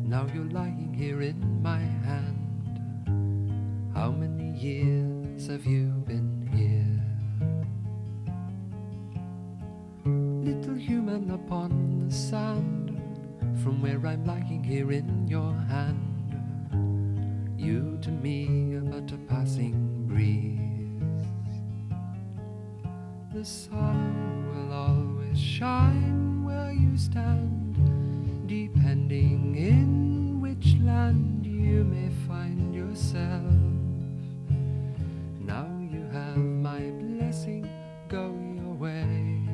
Now you're lying here in my hand. How many years have you been here? Little human upon the sand, from where I'm lying here in your hand. You to me are but a passing breeze. The sun will always shine where you stand, depending in which land you may find yourself. Now you have my blessing, go your way.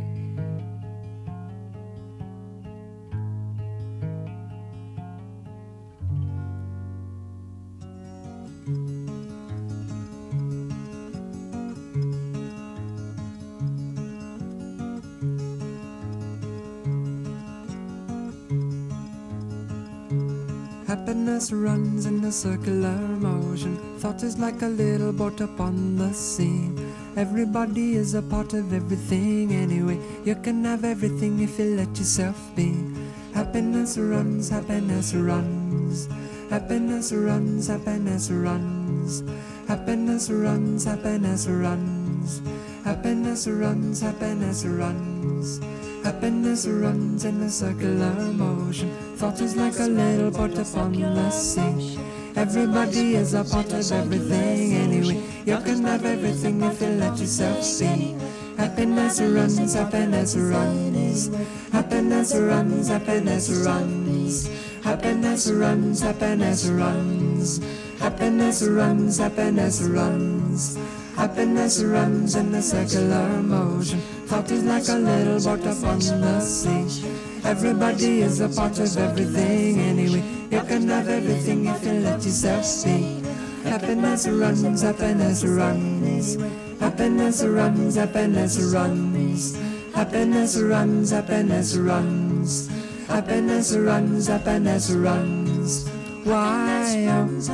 Happiness runs in a circular motion. Thought is like a little boat upon the sea. Everybody is a part of everything anyway. You can have everything if you let yourself be. Happiness runs, happiness runs. Happiness runs, happiness runs. Happiness runs, happiness runs. Happiness runs, happiness runs. Happiness runs in a circular motion. Thought is like a little boat upon the sea. Everybody is a part of everything anyway. You can have everything if you let yourself be. Happiness runs, happiness runs. Happiness runs, happiness runs. Happiness runs, happiness runs. Happiness runs, happiness runs. Happiness runs in a circular motion. Thought is like a little boat upon the sea. Everybody is a part of everything anyway. You can have everything if you let yourself be. Happiness runs, happiness runs. Happiness runs, happiness runs. Happiness runs, happiness runs. Happiness runs, happiness runs. Why?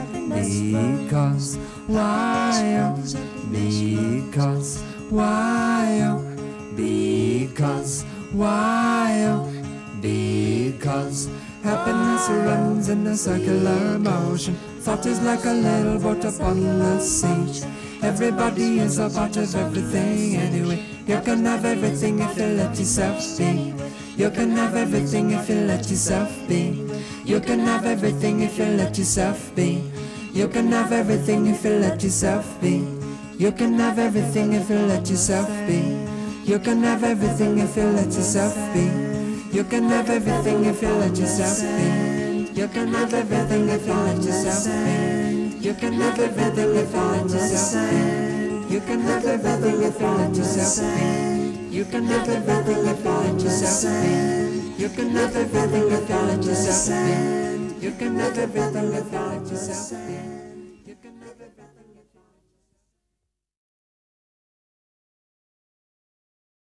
Because. Why? Because. Why? Because. Why? Because. Happiness runs in a circular motion. Thought is like a little boat upon the sea. Everybody is a part of everything anyway. You can have everything if you let yourself be. You can have everything if you let yourself be. You can have everything if you let yourself be. You can have everything if you let yourself be. You can have everything if you let yourself be. You can have everything if you let yourself be. You can have everything if you let yourself be. You can have everything if you let yourself be. You can have everything if you let yourself be. You can have everything if you let yourself be. You can have everything if you let yourself be. You can have everything if you let yourself be. You can have everything if you let yourself be.